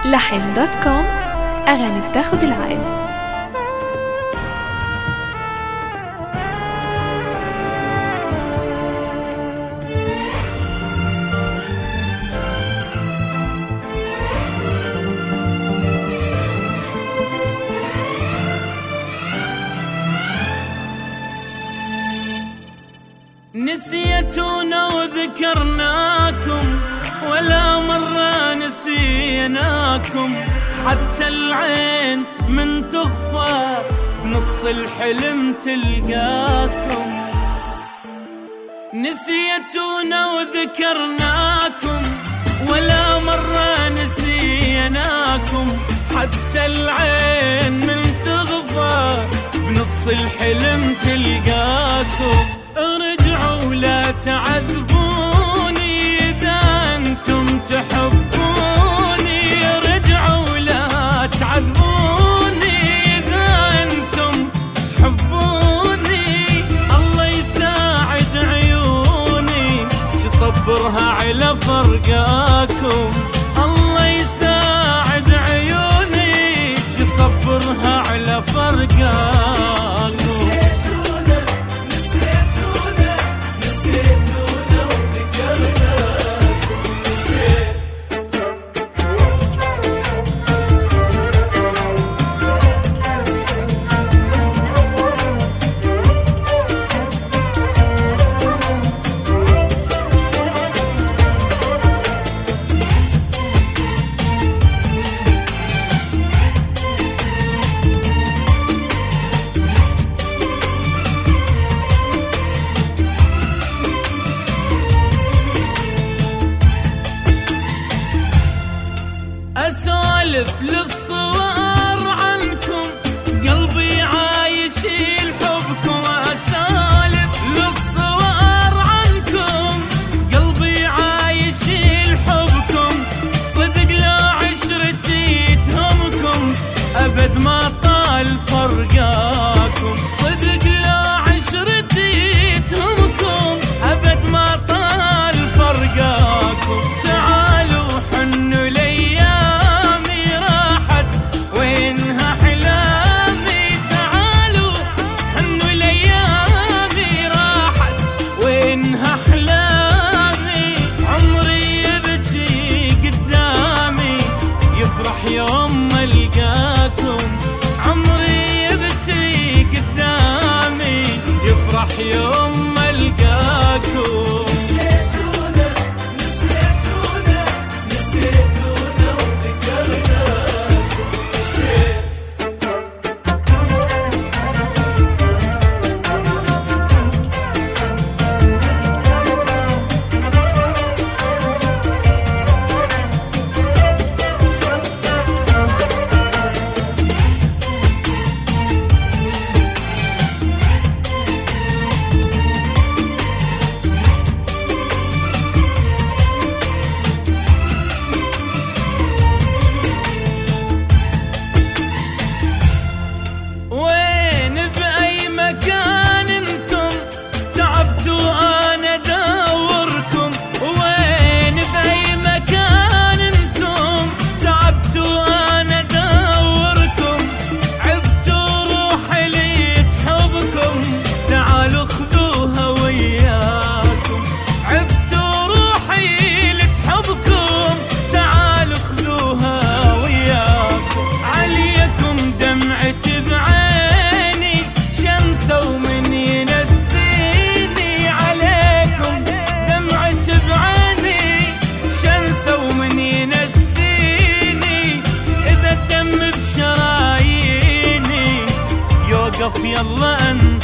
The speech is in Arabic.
لحن.com. أغاني بتاخد العقل. نسيتونا وذكرناكم ولا مرة نسيناكم، حتى العين من تغفى نص الحلم تلقاكم. نسيتونا وذكرناكم ولا مرة نسيناكم، حتى العين من تغفى بنص الحلم تلقاكم. ارجعوا لا تعذبوني إذا أنتم تحبوني، ارجعوا لا تعذبوني إذا أنتم تحبوني. الله يساعد عيوني تصبرها على فرقاكم، الله يساعد عيوني تصبرها على فرقاكم. أسولف للصور عنكم قلبي عايش لحبكم، أسولف للصور عنكم قلبي عايش لحبكم. صدق لا عشرتي تهمكم أبد ما طال فرقاكم، صدق لا عشرتي تهمكم أبد ما طال فرقاكم. تعالوا حنوا لي يوم ألقاكم، عمري يبكي قدامي يفرح يوم ألقاكم. نسيتونا نسيتونا نسيتونا وذكرناكم. يلا